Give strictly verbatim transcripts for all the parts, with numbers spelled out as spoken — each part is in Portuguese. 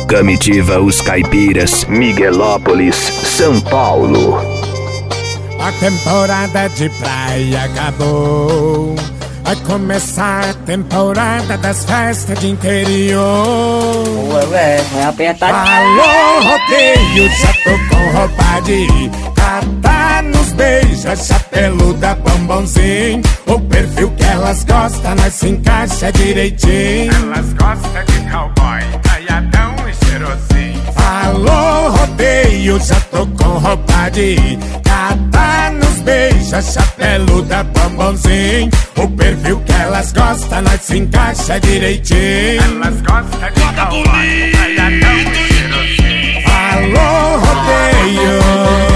Comitiva Os Caipiras, Miguelópolis, São Paulo. A temporada de praia acabou. Vai começar a temporada das festas de interior. Ué, ué, vai apertar. Alô, rodeio, já tô com roupa de catar nos beija, chapeluda, bombonzinho. O perfil que elas gostam, nós se encaixa direitinho. Elas gostam de cowboy, caiadão e cheirosinho. Alô, rodeio, já tô com roupa de catar nos beija, chapeluda, bombonzinho. O perfil que elas gostam, nós se encaixa direitinho. Elas gostam de cowboy, caiadão e cheirosinho. Alô, rodeio.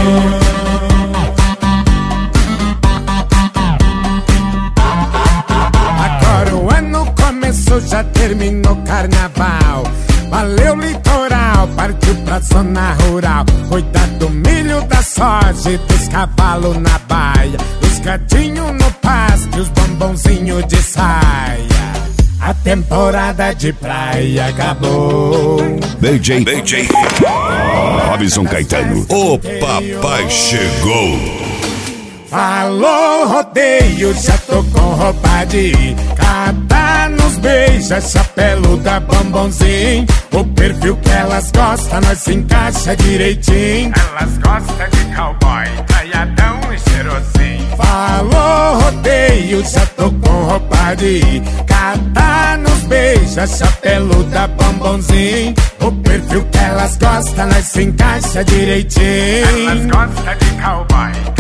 Agora o ano começou, já terminou o carnaval. Valeu litoral, partiu pra zona rural. Cuidar do milho, da soja e dos cavalos na baia. Os gatinhos no pasto e os bombonzinhos de saia. A temporada de praia acabou. D J, D J Robson Caetano, o papai chegou. Alô, rodeio, já tô com roupa de catar nos beija, chapeluda, bombonzinho. O perfil que elas gostam, nós se encaixa direitinho. Elas gostam de cowboy, caiadão e cheirosinho. Alô, rodeio, já tô com roupa de catar nos beija, chapeluda, bombonzinho. O perfil que elas gostam, nós se encaixa direitinho. Elas gostam de cowboy,